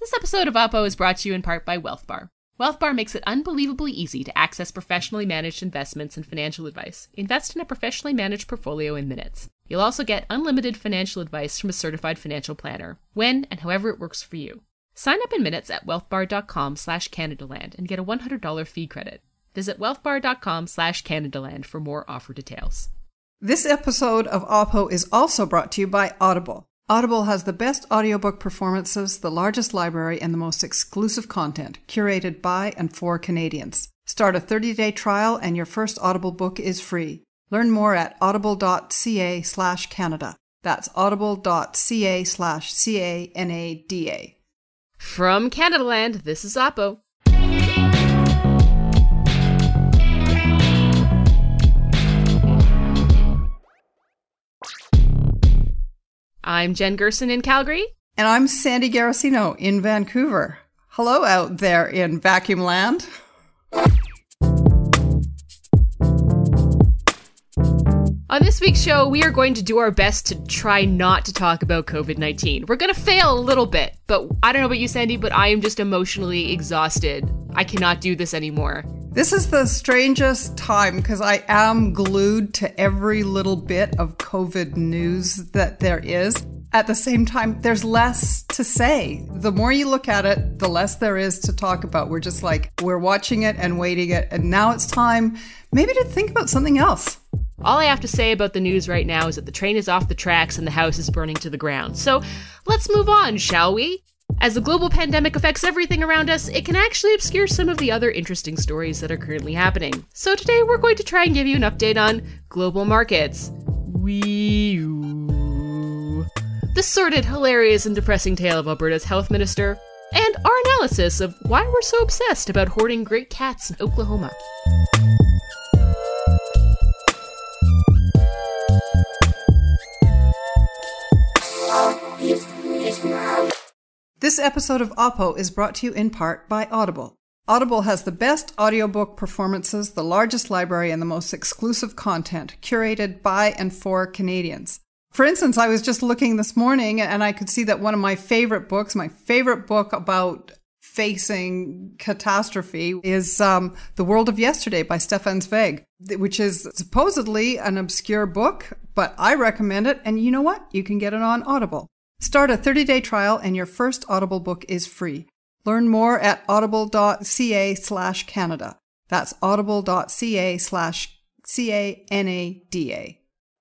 This episode of Oppo is brought to you in part by WealthBar. WealthBar makes it unbelievably easy to access professionally managed investments and financial advice. Invest in a professionally managed portfolio in minutes. You'll also get unlimited financial advice from a certified financial planner, when and however it works for you. Sign up in minutes at wealthbar.com/CanadaLand and get a $100 fee credit. Visit wealthbar.com/CanadaLand for more offer details. This episode of Oppo is also brought to you by Audible. Audible has the best audiobook performances, the largest library, and the most exclusive content, curated by and for Canadians. Start a 30-day trial and your first Audible book is free. Learn more at audible.ca/Canada. That's audible.ca/CANADA. From Canadaland, this is Oppo. I'm Jen Gerson in Calgary. And I'm Sandy Garasino in Vancouver. Hello out there in vacuum land. On this week's show, we are going to do our best to try not to talk about COVID-19. We're going to fail a little bit, but I don't know about you, Sandy, but I am just emotionally exhausted. I cannot do this anymore. This is the strangest time because I am glued to every little bit of COVID news that there is. At the same time, there's less to say. The more you look at it, the less there is to talk about. We're just like, we're watching it and waiting it. And now it's time maybe to think about something else. All I have to say about the news right now is that the train is off the tracks and the house is burning to the ground. So let's move on, shall we? As the global pandemic affects everything around us, it can actually obscure some of the other interesting stories that are currently happening. So today we're going to try and give you an update on global markets. The sordid, hilarious, and depressing tale of Alberta's health minister, and our analysis of why we're so obsessed about hoarding great cats in Oklahoma. This episode of Oppo is brought to you in part by Audible. Audible has the best audiobook performances, the largest library, and the most exclusive content, curated by and for Canadians. For instance, I was just looking this morning and I could see that one of my favorite book about facing catastrophe is The World of Yesterday by Stefan Zweig, which is supposedly an obscure book, but I recommend it. And you know what? You can get it on Audible. Start a 30-day trial and your first Audible book is free. Learn more at audible.ca/Canada. That's audible.ca/CANADA.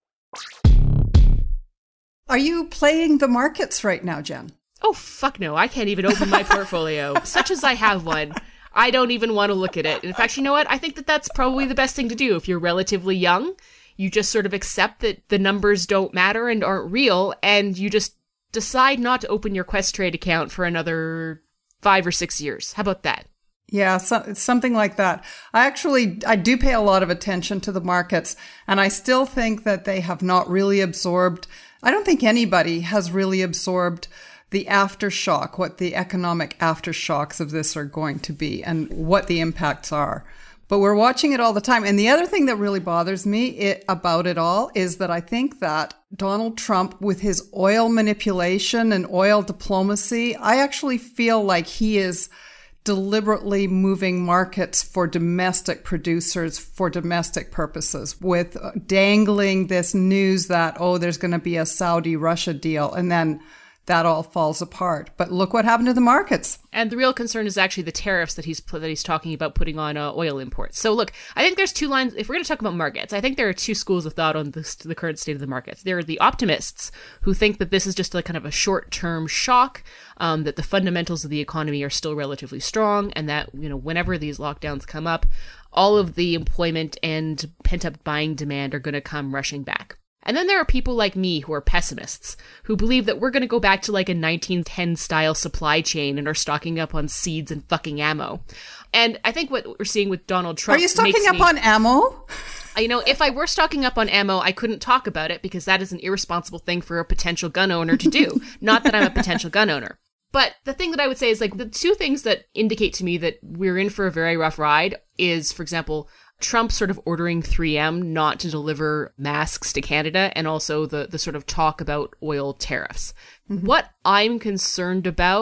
Are you playing the markets right now, Jen? Oh, fuck no. I can't even open my portfolio. Such as I have one. I don't even want to look at it. In fact, you know what? I think that that's probably the best thing to do if you're relatively young. You just sort of accept that the numbers don't matter and aren't real, and you just decide not to open your Questrade account for another 5 or 6 years. How about that? Yeah, it's something like that. I do pay a lot of attention to the markets, and I still think that they have not really absorbed. I don't think anybody has really absorbed the aftershock, what the economic aftershocks of this are going to be and what the impacts are. But we're watching it all the time. And the other thing that really bothers me about it all is that I think that Donald Trump, with his oil manipulation and oil diplomacy, I actually feel like he is deliberately moving markets for domestic producers for domestic purposes, with dangling this news that, there's going to be a Saudi-Russia deal. And then that all falls apart. But look what happened to the markets. And the real concern is actually the tariffs that he's talking about putting on oil imports. So look, I think there's two lines. If we're going to talk about markets, I think there are two schools of thought on the current state of the markets. There are the optimists who think that this is just like kind of a short-term shock, that the fundamentals of the economy are still relatively strong, and that, whenever these lockdowns come up, all of the employment and pent-up buying demand are going to come rushing back. And then there are people like me who are pessimists, who believe that we're going to go back to like a 1910 style supply chain and are stocking up on seeds and fucking ammo. And I think what we're seeing with Donald Trump... Are you stocking up on ammo? If I were stocking up on ammo, I couldn't talk about it because that is an irresponsible thing for a potential gun owner to do. Not that I'm a potential gun owner. But the thing that I would say is, like, the two things that indicate to me that we're in for a very rough ride is, for example, Trump sort of ordering 3M not to deliver masks to Canada, and also the sort of talk about oil tariffs. Mm-hmm. What I'm concerned about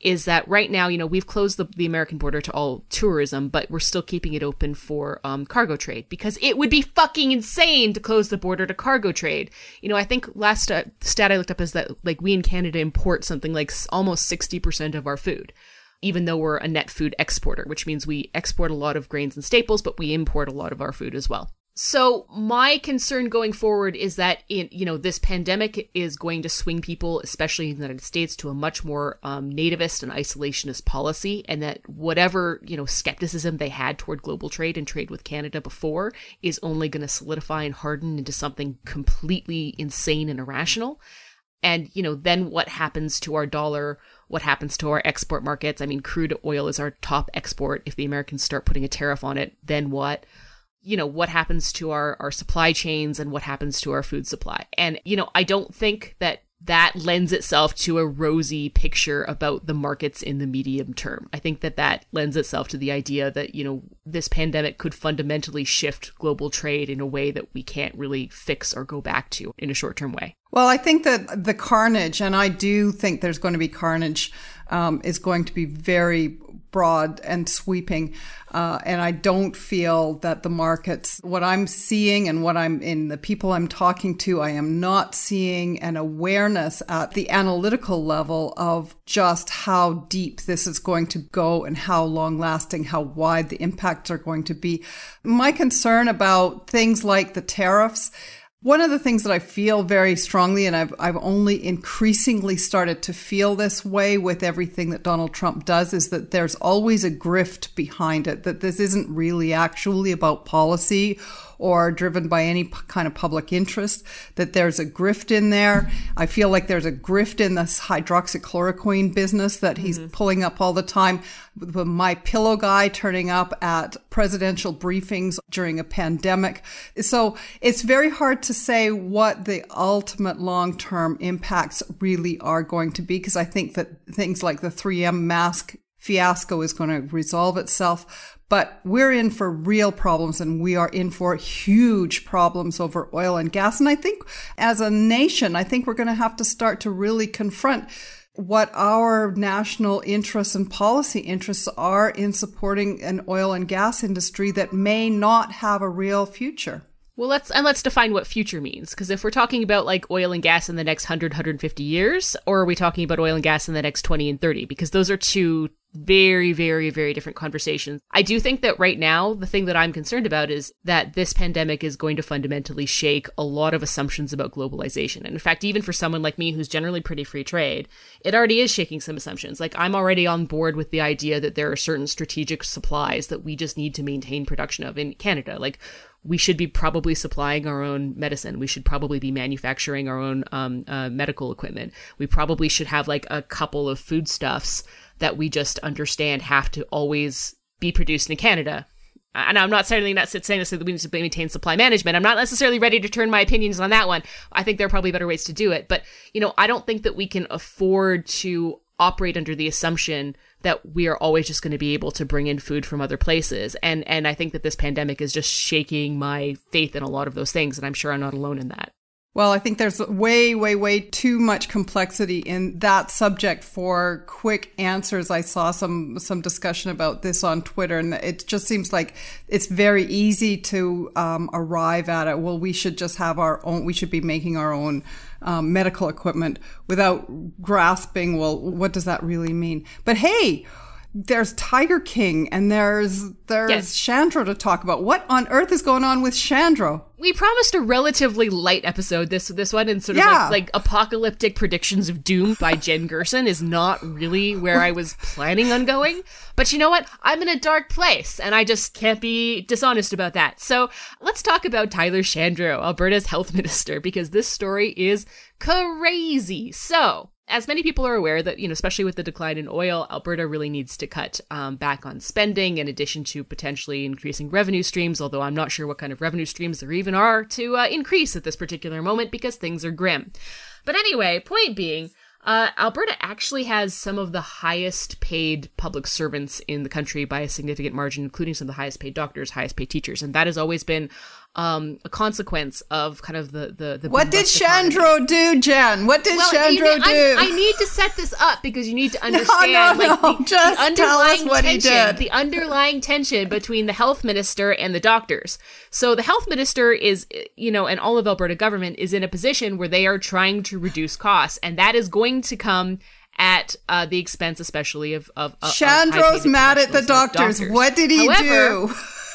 is that right now, we've closed the American border to all tourism, but we're still keeping it open for cargo trade because it would be fucking insane to close the border to cargo trade. I think last stat I looked up is that like we in Canada import something like almost 60% of our food, even though we're a net food exporter, which means we export a lot of grains and staples, but we import a lot of our food as well. So my concern going forward is that this pandemic is going to swing people, especially in the United States, to a much more nativist and isolationist policy, and that whatever skepticism they had toward global trade and trade with Canada before is only going to solidify and harden into something completely insane and irrational. And then what happens to our dollar? What happens to our export markets? I mean, crude oil is our top export. If the Americans start putting a tariff on it, then what? What happens to our supply chains and what happens to our food supply. And, I don't think that lends itself to a rosy picture about the markets in the medium term. I think that lends itself to the idea that, this pandemic could fundamentally shift global trade in a way that we can't really fix or go back to in a short-term way. Well, I think that the carnage, and I do think there's going to be carnage, is going to be very broad and sweeping. And I don't feel that the markets, what I'm seeing and what I'm in the people I'm talking to, I am not seeing an awareness at the analytical level of just how deep this is going to go and how long lasting, how wide the impacts are going to be. My concern about things like the tariffs, one of the things that I feel very strongly, and I've only increasingly started to feel this way with everything that Donald Trump does, is that there's always a grift behind it, that this isn't really actually about policy or driven by any kind of public interest, that there's a grift in there. I feel like there's a grift in this hydroxychloroquine business that he's pulling up all the time. The My Pillow guy turning up at presidential briefings during a pandemic. So it's very hard to say what the ultimate long-term impacts really are going to be, because I think that things like the 3M mask fiasco is going to resolve itself. But we're in for real problems, and we are in for huge problems over oil and gas. And I think as a nation, I think we're going to have to start to really confront what our national interests and policy interests are in supporting an oil and gas industry that may not have a real future. Well, let's define what future means, because if we're talking about like oil and gas in the next 150 years, or are we talking about oil and gas in the next 20 and 30? Because those are two very, very, very different conversations. I do think that right now, the thing that I'm concerned about is that this pandemic is going to fundamentally shake a lot of assumptions about globalization. And in fact, even for someone like me, who's generally pretty free trade, it already is shaking some assumptions. Like, I'm already on board with the idea that there are certain strategic supplies that we just need to maintain production of in Canada. Like, we should be probably supplying our own medicine. We should probably be manufacturing our own medical equipment. We probably should have like a couple of foodstuffs that we just understand have to always be produced in Canada. And I'm not saying this that we need to maintain supply management. I'm not necessarily ready to turn my opinions on that one. I think there are probably better ways to do it. But, I don't think that we can afford to operate under the assumption that we are always just going to be able to bring in food from other places. And I think that this pandemic is just shaking my faith in a lot of those things. And I'm sure I'm not alone in that. Well, I think there's way, way, way too much complexity in that subject for quick answers. I saw some discussion about this on Twitter, and it just seems like it's very easy to arrive at it. Well, we should just have our own, we should be making our own medical equipment without grasping, well, what does that really mean? But hey, there's Tiger King and there's yes. Shandro to talk about. What on earth is going on with Shandro? We promised a relatively light episode, this one, and sort of like apocalyptic predictions of doom by Jen Gerson is not really where I was planning on going. But you know what? I'm in a dark place, and I just can't be dishonest about that. So let's talk about Tyler Shandro, Alberta's health minister, because this story is crazy. So, as many people are aware that, especially with the decline in oil, Alberta really needs to cut back on spending in addition to potentially increasing revenue streams, although I'm not sure what kind of revenue streams there even are to increase at this particular moment because things are grim. But anyway, point being, Alberta actually has some of the highest paid public servants in the country by a significant margin, including some of the highest paid doctors, highest paid teachers. And that has always been a consequence of kind of the What did boom-bust economy. Chandro do, Jen? What did Chandro do? I need to set this up because you need to understand Just tell us what he did. The underlying tension between the health minister and the doctors. So the health minister is, and all of Alberta government is in a position where they are trying to reduce costs, and that is going to come at the expense, especially of Chandro's mad at the doctors. What did he do?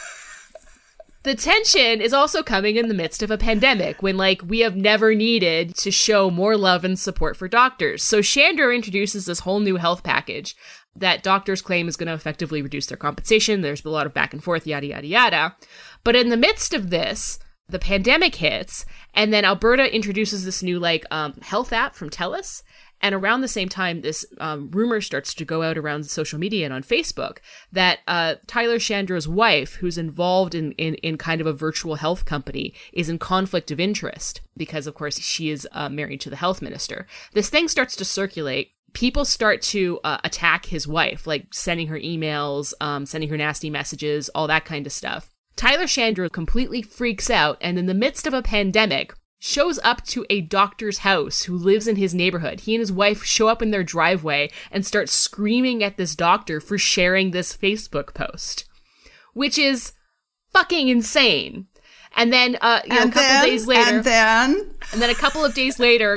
The tension is also coming in the midst of a pandemic when, we have never needed to show more love and support for doctors. So Chandro introduces this whole new health package that doctors claim is going to effectively reduce their compensation. There's a lot of back and forth, yada, yada, yada. But in the midst of this, the pandemic hits, and then Alberta introduces this new, health app from TELUS. And around the same time, this rumor starts to go out around social media and on Facebook that Tyler Chandro's wife, who's involved in kind of a virtual health company, is in conflict of interest because, of course, she is married to the health minister. This thing starts to circulate. People start to attack his wife, sending her emails, sending her nasty messages, all that kind of stuff. Tyler Chandro completely freaks out, and in the midst of a pandemic, shows up to a doctor's house who lives in his neighborhood. He and his wife show up in their driveway and start screaming at this doctor for sharing this Facebook post, which is fucking insane. And then, a couple of days later, and then a couple of days later,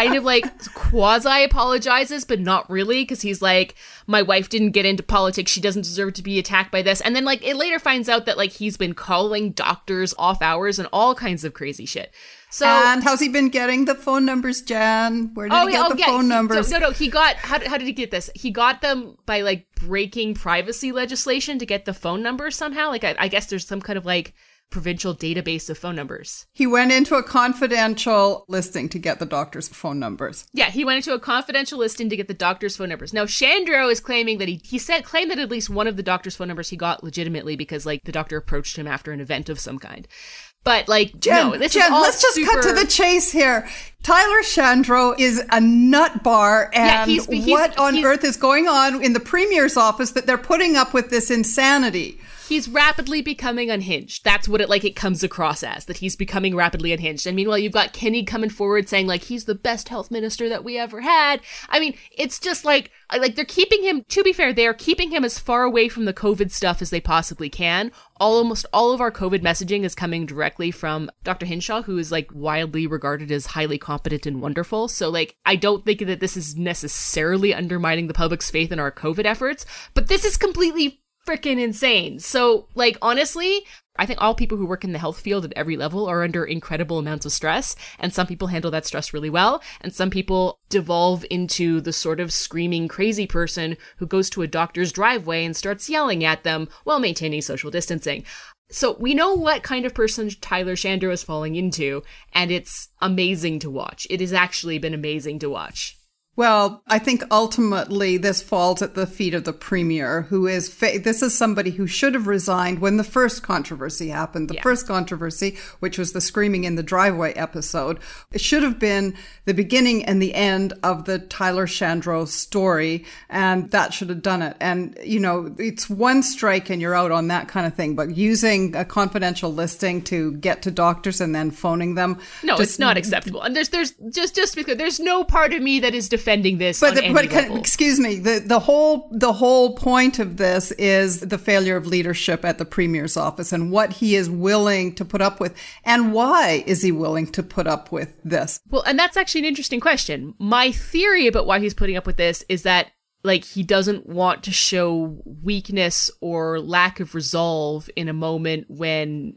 quasi apologizes, but not really, because he's like, my wife didn't get into politics. She doesn't deserve to be attacked by this. And then, it later finds out that, he's been calling doctors off hours and all kinds of crazy shit. So, and how's he been getting the phone numbers, Jan? Where did he get the phone numbers? He got, how did he get this? He got them by, breaking privacy legislation to get the phone numbers somehow. I guess there's some kind of, provincial database of phone numbers. He went into a confidential listing to get the doctor's phone numbers. Yeah, he went into a confidential listing to get the doctor's phone numbers. Now, Chandro is claiming that he claimed that at least one of the doctor's phone numbers he got legitimately because, the doctor approached him after an event of some kind. But, Jen, no, this is all let's just cut to the chase here. Tyler Chandro is a nut bar, and what on earth is going on in the Premier's office that they're putting up with this insanity? He's rapidly becoming unhinged. That's what it comes across as, that he's becoming rapidly unhinged. And meanwhile, you've got Kenney coming forward saying, he's the best health minister that we ever had. I mean, it's just they're keeping him, to be fair, they are keeping him as far away from the COVID stuff as they possibly can. Almost all of our COVID messaging is coming directly from Dr. Hinshaw, who is widely regarded as highly competent and wonderful. So I don't think that this is necessarily undermining the public's faith in our COVID efforts, but this is completely freaking insane. So, honestly, I think all people who work in the health field at every level are under incredible amounts of stress, and some people handle that stress really well, and some people devolve into the sort of screaming crazy person who goes to a doctor's driveway and starts yelling at them while maintaining social distancing. So we know what kind of person Tyler Chandro is falling into, and it's amazing to watch. It has actually been amazing to watch. Well, I think ultimately this falls at the feet of the Premier, who is, this is somebody who should have resigned when the first controversy happened. The first controversy, which was the screaming in the driveway episode, it should have been the beginning and the end of the Tyler Chandro story, and that should have done it. And, it's one strike and you're out on that kind of thing, but using a confidential listing to get to doctors and then phoning them. No, it's not acceptable. And there's just because there's no part of me that is defending this on any level. Excuse me, the whole point of this is the failure of leadership at the Premier's office and what he is willing to put up with, and why is he willing to put up with this? Well, and that's actually an interesting question. My theory about why he's putting up with this is that he doesn't want to show weakness or lack of resolve in a moment when,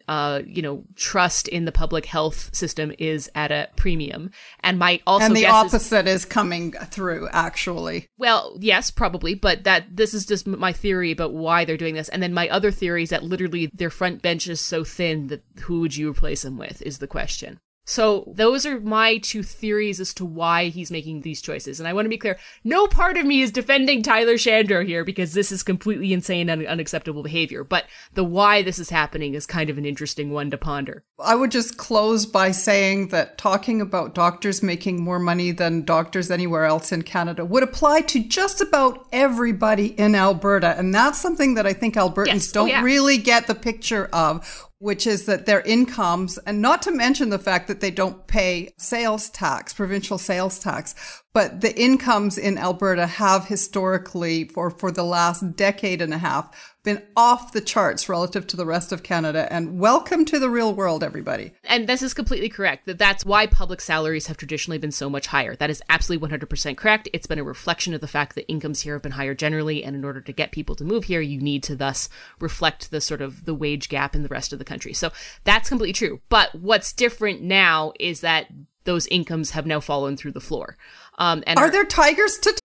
trust in the public health system is at a premium. And my also and the guess opposite is coming through, actually. Well, yes, probably, but this is just my theory about why they're doing this. And then my other theory is that literally their front bench is so thin that who would you replace them with is the question. So those are my two theories as to why he's making these choices. And I want to be clear, no part of me is defending Tyler Chandro here because this is completely insane and unacceptable behavior. But the why this is happening is kind of an interesting one to ponder. I would just close by saying that talking about doctors making more money than doctors anywhere else in Canada would apply to just about everybody in Alberta. And that's something that I think Albertans don't really get the picture of. which is that their incomes, and not to mention the fact that they don't pay sales tax, provincial sales tax, but the incomes in Alberta have historically, for the last decade and a half, been off the charts relative to the rest of Canada. And welcome to the real world, everybody. And this is completely correct. That's why public salaries have traditionally been so much higher. That is absolutely 100% correct. It's been a reflection of the fact that incomes here have been higher generally. And in order to get people to move here, you need to thus reflect the sort of the wage gap in the rest of the country. So that's completely true. But what's different now is that those incomes have now fallen through the floor. And are there tigers to...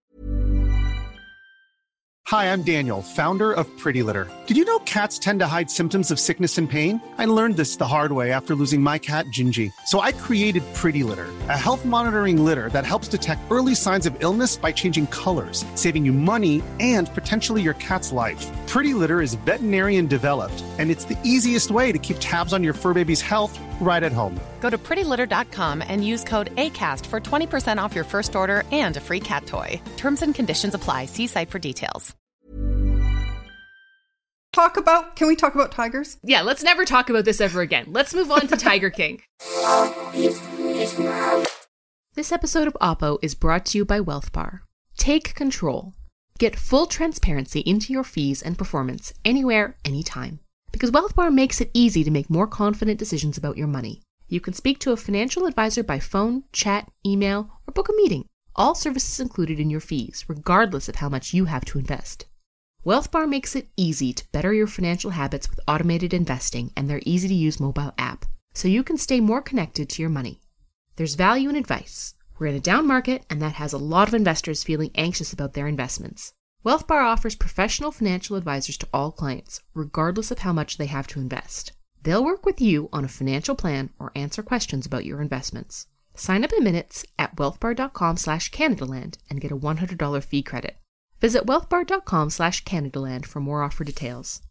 Hi, I'm Daniel, founder of Pretty Litter. Did you know cats tend to hide symptoms of sickness and pain? I learned this the hard way after losing my cat, Gingy. So I created Pretty Litter, a health monitoring litter that helps detect early signs of illness by changing colors, saving you money and potentially your cat's life. Pretty Litter is veterinarian developed, and it's the easiest way to keep tabs on your fur baby's health right at home. Go to prettylitter.com and use code ACAST for 20% off your first order and a free cat toy. Terms and conditions apply. See site for details. Can we talk about tigers? Yeah, let's never talk about this ever again. Let's move on to Tiger King. This episode of Oppo is brought to you by Wealth Bar. Take control. Get full transparency into your fees and performance anywhere, anytime. Because Wealth Bar makes it easy to make more confident decisions about your money. You can speak to a financial advisor by phone, chat, email, or book a meeting. All services included in your fees, regardless of how much you have to invest. Wealth Bar makes it easy to better your financial habits with automated investing and their easy-to-use mobile app, so you can stay more connected to your money. There's value in advice. We're in a down market, and that has a lot of investors feeling anxious about their investments. Wealth Bar offers professional financial advisors to all clients, regardless of how much they have to invest. They'll work with you on a financial plan or answer questions about your investments. Sign up in minutes at wealthbar.com/CanadaLand and get a $100 fee credit. Visit wealthbar.com/CanadaLand for more offer details.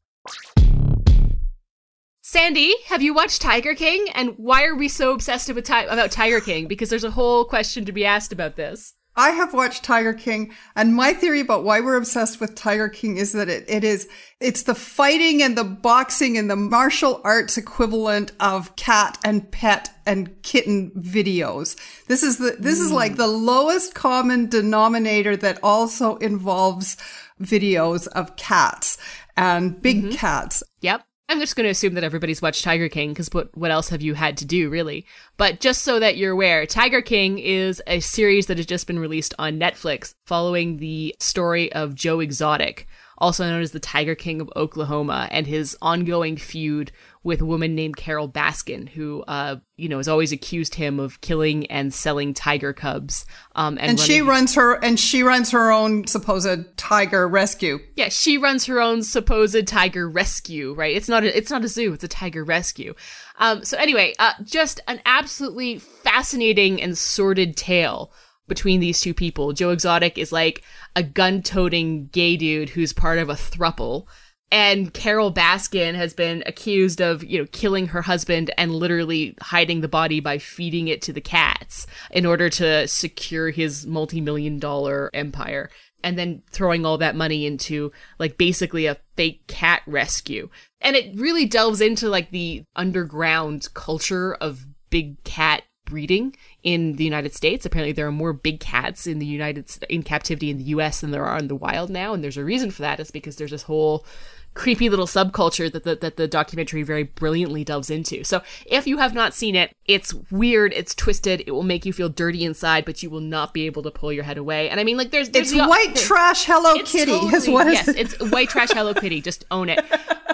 Sandy, have you watched Tiger King? And why are we so obsessed about Tiger King? Because there's a whole question to be asked about this. I have watched Tiger King, and my theory about why we're obsessed with Tiger King is that it's the fighting and the boxing and the martial arts equivalent of cat and pet and kitten videos. This is like the lowest common denominator that also involves videos of cats and big cats. Yep. I'm just going to assume that everybody's watched Tiger King, because what else have you had to do, really? But just so that you're aware, Tiger King is a series that has just been released on Netflix following the story of Joe Exotic, also known as the Tiger King of Oklahoma, and his ongoing feud with a woman named Carol Baskin, who, has always accused him of killing and selling tiger cubs. And she runs her own supposed tiger rescue. Yeah, she runs her own supposed tiger rescue, right? It's not a zoo, it's a tiger rescue. So anyway, just an absolutely fascinating and sordid tale between these two people. Joe Exotic is like a gun-toting gay dude who's part of a throuple. And Carol Baskin has been accused of, killing her husband and literally hiding the body by feeding it to the cats in order to secure his multi-million-dollar empire. And then throwing all that money into, basically a fake cat rescue. And it really delves into, the underground culture of big cat breeding in the United States. Apparently there are more big cats in captivity in the US than there are in the wild now, and there's a reason for that. It's because there's this whole creepy little subculture that the documentary very brilliantly delves into. So if you have not seen it, it's weird, it's twisted, it will make you feel dirty inside, but you will not be able to pull your head away. And I mean, there's it's white trash Hello Kitty. Yes, it's white trash Hello Kitty. Just own it.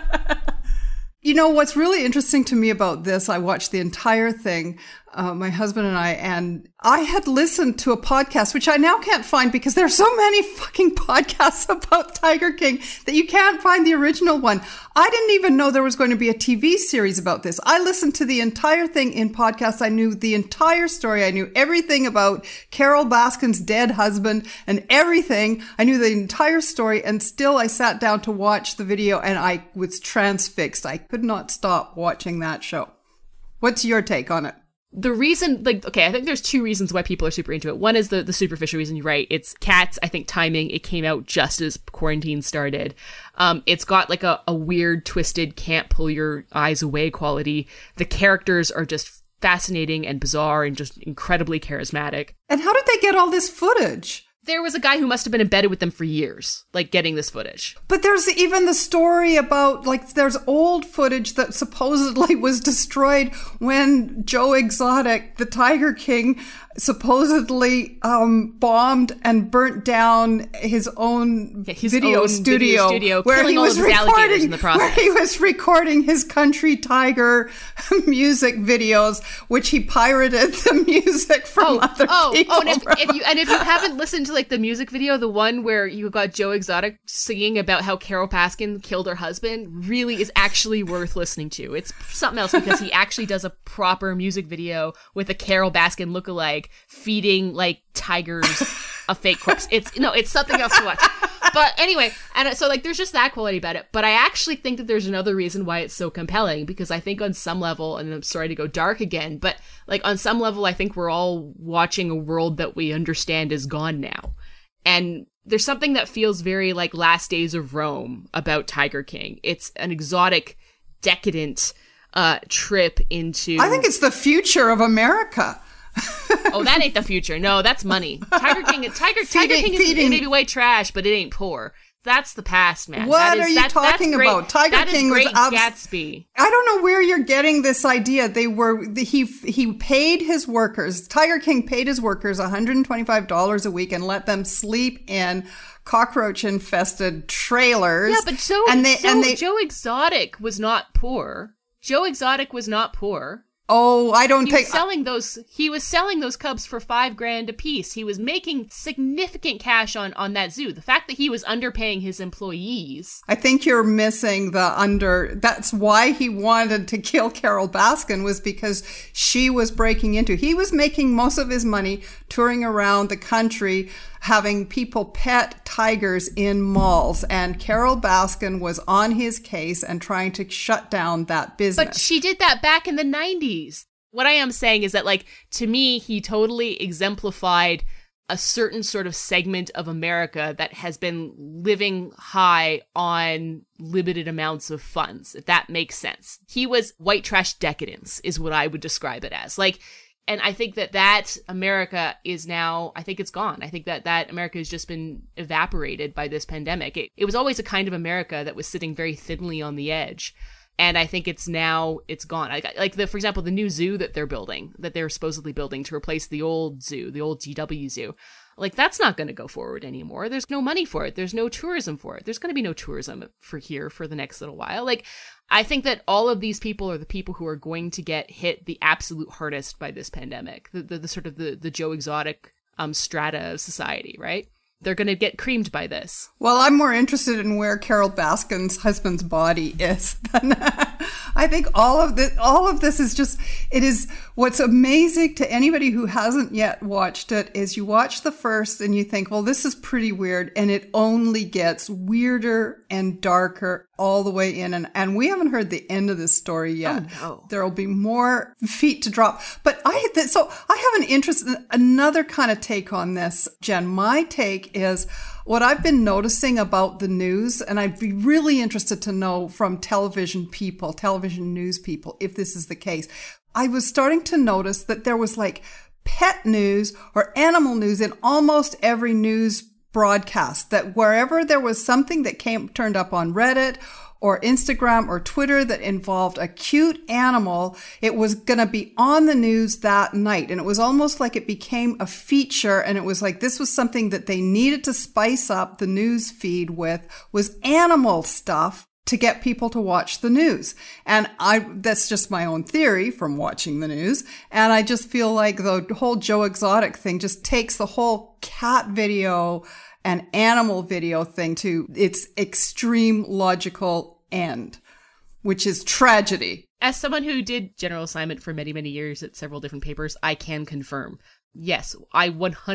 What's really interesting to me about this, I watched the entire thing, my husband and I had listened to a podcast, which I now can't find because there are so many fucking podcasts about Tiger King that you can't find the original one. I didn't even know there was going to be a TV series about this. I listened to the entire thing in podcasts. I knew the entire story. I knew everything about Carol Baskin's dead husband and everything. I knew the entire story, and still I sat down to watch the video and I was transfixed. I could not stop watching that show. What's your take on it? The reason, like, okay, I think there's two reasons why people are super into it. One is the superficial reason, you're right. It's Cats, I think timing, it came out just as quarantine started. It's got like a weird, twisted, can't pull your eyes away quality. The characters are just fascinating and bizarre and just incredibly charismatic. And how did they get all this footage? There was a guy who must have been embedded with them for years, like getting this footage. But there's even the story about, like, there's old footage that supposedly was destroyed when Joe Exotic, the Tiger King, supposedly bombed and burnt down his own video studio where he was recording in the process. Where he was recording his country tiger music videos, which he pirated the music from other people. And if you haven't listened to like the music video, the one where you got Joe Exotic singing about how Carol Baskin killed her husband, really is actually worth listening to. It's something else because he actually does a proper music video with a Carol Baskin lookalike feeding like tigers a fake corpse. It's something else to watch. But anyway, and so like there's just that quality about it. But I actually think that there's another reason why it's so compelling, because I think on some level, and I'm sorry to go dark again, but like on some level, I think we're all watching a world that we understand is gone now. And there's something that feels very like Last Days of Rome about Tiger King. It's an exotic, decadent trip into... I think it's the future of America. Oh, that ain't the future. No, that's money. Tiger King is maybe white trash, but it ain't poor. That's the past, man. What are you talking about? Tiger King was Gatsby. I don't know where you're getting this idea. He paid his workers. Tiger King paid his workers $125 a week and let them sleep in cockroach-infested trailers. Yeah, but Joe Exotic was not poor. Joe Exotic was not poor. Oh, I don't think he was selling those cubs for $5,000 a piece. He was making significant cash on that zoo. The fact that he was underpaying his employees. I think you're missing that's why he wanted to kill Carol Baskin, was because she was breaking into. He was making most of his money touring around the country, having people pet tigers in malls, and Carol Baskin was on his case and trying to shut down that business. But she did that back in the 90s. What I am saying is that, like, to me, he totally exemplified a certain sort of segment of America that has been living high on limited amounts of funds, if that makes sense. He was white trash decadence, is what I would describe it as. Like, and I think that America is now, I think it's gone. I think that America has just been evaporated by this pandemic. It was always a kind of America that was sitting very thinly on the edge. And I think it's gone. For example, the new zoo that they're supposedly building to replace the old zoo, the old GW zoo. Like, that's not going to go forward anymore. There's no money for it. There's no tourism for it. There's going to be no tourism for the next little while. Like, I think that all of these people are the people who are going to get hit the absolute hardest by this pandemic. The sort of the Joe Exotic strata of society, right? They're going to get creamed by this. Well, I'm more interested in where Carol Baskin's husband's body is than I think all of this is just, it is what's amazing to anybody who hasn't yet watched it is you watch the first and you think, well, this is pretty weird, and it only gets weirder and darker all the way in. And we haven't heard the end of this story yet. Oh, no. There'll be more feet to drop. But I have an interest in another kind of take on this, Jen. My take is what I've been noticing about the news, and I'd be really interested to know from television news people, if this is the case. I was starting to notice that there was like pet news or animal news in almost every news broadcast, that wherever there was something that turned up on Reddit or Instagram or Twitter that involved a cute animal, it was going to be on the news that night. And it was almost like it became a feature. And it was like, this was something that they needed to spice up the news feed with, was animal stuff to get people to watch the news. And that's just my own theory from watching the news. And I just feel like the whole Joe Exotic thing just takes the whole cat video and animal video thing to its extreme logical end, which is tragedy. As someone who did general assignment for many, many years at several different papers, I can confirm, yes, I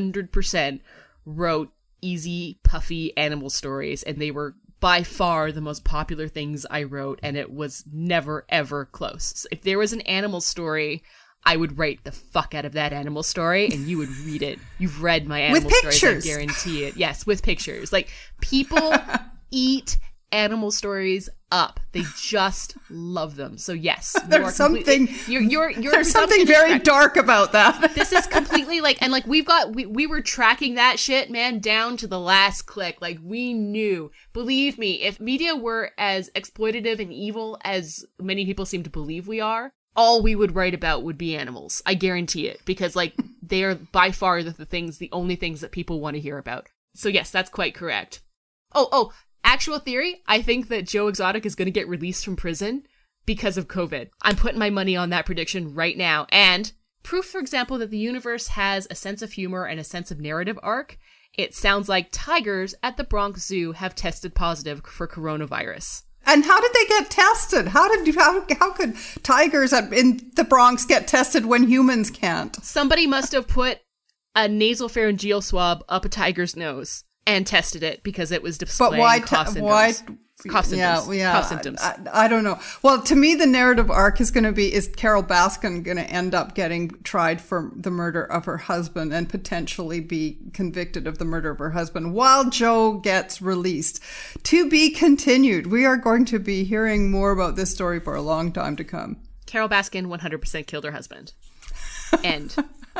100% wrote easy, puffy animal stories, and they were by far the most popular things I wrote, and it was never, ever close. So if there was an animal story, I would write the fuck out of that animal story and you would read it. You've read my animal stories, I guarantee it. Yes, with pictures. Like, people eat animal stories up. They just love them. So yes, there's something there's something very dark about that. This is completely like, and like we were tracking that shit, man, down to the last click. Like, we knew. Believe me, if media were as exploitative and evil as many people seem to believe we are, all we would write about would be animals. I guarantee it, because like, they are by far the only things that people want to hear about. So yes, that's quite correct. Oh, actual theory, I think that Joe Exotic is going to get released from prison because of COVID. I'm putting my money on that prediction right now. And proof, for example, that the universe has a sense of humor and a sense of narrative arc. It sounds like tigers at the Bronx Zoo have tested positive for coronavirus. And how did they get tested? How could tigers in the Bronx get tested when humans can't? Somebody must have put a nasal pharyngeal swab up a tiger's nose and tested it because it was displaying cough symptoms. Cough symptoms. I don't know. Well, to me, the narrative arc is Carol Baskin going to end up getting tried for the murder of her husband and potentially be convicted of the murder of her husband while Joe gets released? To be continued. We are going to be hearing more about this story for a long time to come. Carol Baskin 100% killed her husband. End.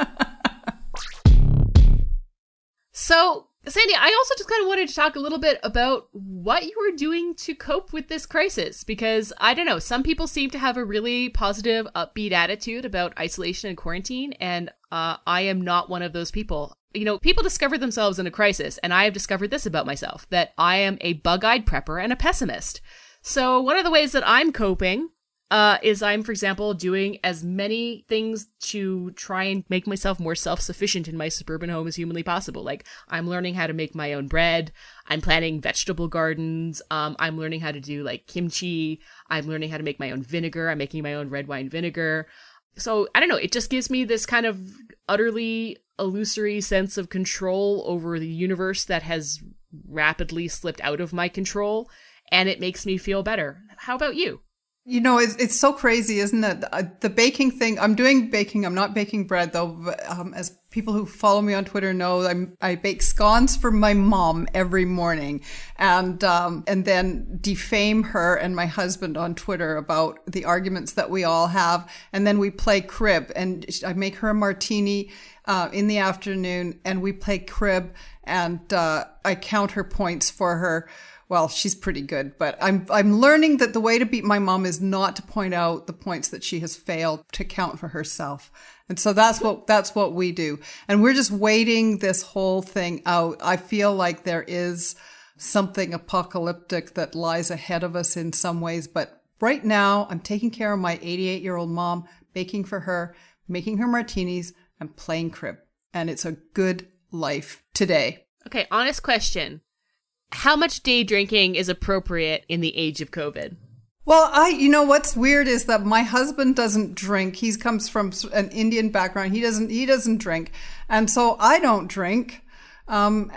So, Sandy, I also just kind of wanted to talk a little bit about what you were doing to cope with this crisis, because I don't know, some people seem to have a really positive, upbeat attitude about isolation and quarantine, and I am not one of those people. You know, people discover themselves in a crisis, and I have discovered this about myself, that I am a bug-eyed prepper and a pessimist. So one of the ways that I'm coping is I'm, for example, doing as many things to try and make myself more self-sufficient in my suburban home as humanly possible. Like, I'm learning how to make my own bread. I'm planting vegetable gardens. I'm learning how to do like kimchi. I'm learning how to make my own vinegar. I'm making my own red wine vinegar. So I don't know. It just gives me this kind of utterly illusory sense of control over the universe that has rapidly slipped out of my control. And it makes me feel better. How about you? You know, it's so crazy, isn't it? The baking thing, I'm doing baking. I'm not baking bread, though. As people who follow me on Twitter know, I bake scones for my mom every morning and then defame her and my husband on Twitter about the arguments that we all have. And then we play crib, and I make her a martini in the afternoon, and we play crib, and I count her points for her. Well, she's pretty good, but I'm learning that the way to beat my mom is not to point out the points that she has failed, to count for herself. And so that's what we do. And we're just waiting this whole thing out. I feel like there is something apocalyptic that lies ahead of us in some ways, but right now I'm taking care of my 88-year-old mom, baking for her, making her martinis, and playing crib. And it's a good life today. Okay, honest question. How much day drinking is appropriate in the age of COVID? Well, you know, what's weird is that my husband doesn't drink. He comes from an Indian background. He doesn't drink. And so I don't drink. And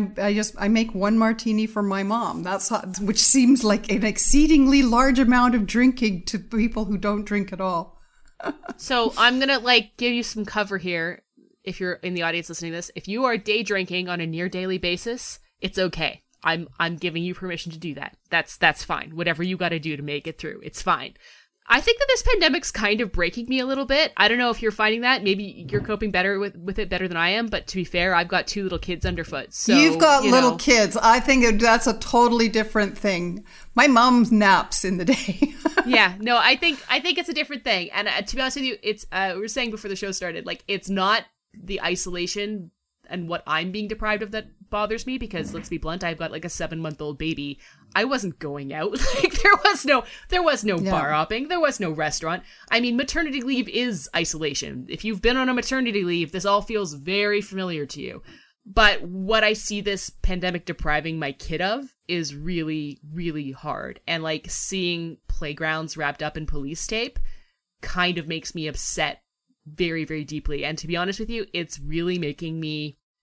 I make one martini for my mom. Which seems like an exceedingly large amount of drinking to people who don't drink at all. So I'm going to give you some cover here. If you're in the audience listening to this, if you are day drinking on a near daily basis, it's okay. I'm giving you permission to do that. That's fine. Whatever you got to do to make it through, it's fine. I think that this pandemic's kind of breaking me a little bit. I don't know if you're finding that. Maybe you're coping better with it better than I am. But to be fair, I've got 2 little kids underfoot. So you've got little kids. I think that's a totally different thing. My mom naps in the day. Yeah, no, I think it's a different thing. And to be honest with you, it's we were saying before the show started, like, it's not the isolation and what I'm being deprived of that bothers me, because let's be blunt, I've got like a 7-month-old baby. I wasn't going out. Like, there was no bar hopping. There was no restaurant. I mean, maternity leave is isolation. If you've been on a maternity leave, this all feels very familiar to you. But what I see this pandemic depriving my kid of is really, really hard. And like, seeing playgrounds wrapped up in police tape kind of makes me upset very, very deeply. And to be honest with you, it's really making me,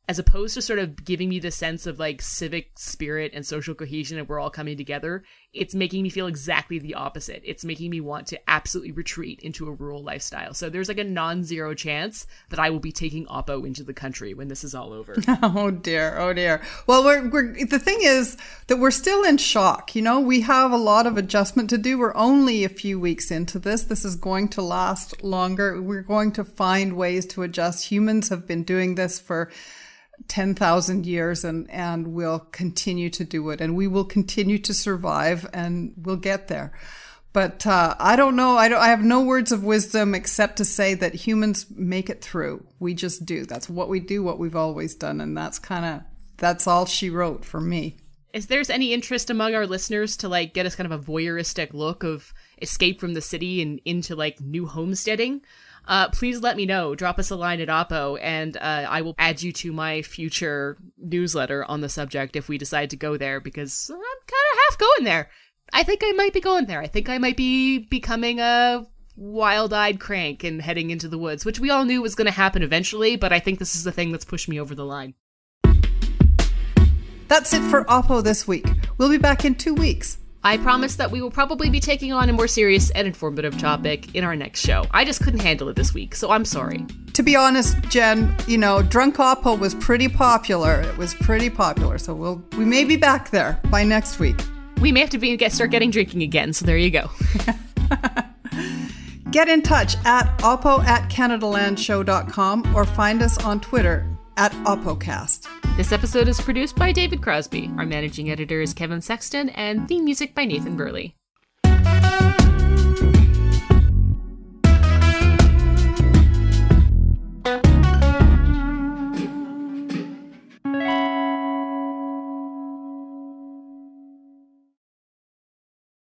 as opposed to sort of giving me the sense of like civic spirit and social cohesion and we're all coming together, it's making me feel exactly the opposite. It's making me want to absolutely retreat into a rural lifestyle. So there's like a non-zero chance that I will be taking Oppo into the country when this is all over. Oh dear. Oh dear. Well, we're the thing is that we're still in shock. You know, we have a lot of adjustment to do. We're only a few weeks into this. This is going to last longer. We're going to find ways to adjust. Humans have been doing this for 10,000 years and we'll continue to do it, and we will continue to survive, and we'll get there. But I don't know. I have no words of wisdom except to say that humans make it through. We just do. That's what we do, what we've always done. And that's all she wrote for me. Is there's any interest among our listeners to like get us kind of a voyeuristic look of escape from the city and into like new homesteading? Please let me know. Drop us a line at Oppo, and I will add you to my future newsletter on the subject if we decide to go there, because I'm kind of half going there. I think I might be going there. I think I might be becoming a wild-eyed crank and heading into the woods, which we all knew was going to happen eventually, but I think this is the thing that's pushed me over the line. That's it for Oppo this week. We'll be back in 2 weeks. I promise that we will probably be taking on a more serious and informative topic in our next show. I just couldn't handle it this week, so I'm sorry. To be honest, Jen, you know, Drunk Oppo was pretty popular. It was pretty popular, so we may be back there by next week. We may have to start getting drinking again, so there you go. Get in touch at oppo@canadalandshow.com or find us on Twitter at OppoCast. This episode is produced by David Crosby. Our managing editor is Kevin Sexton, and theme music by Nathan Burley.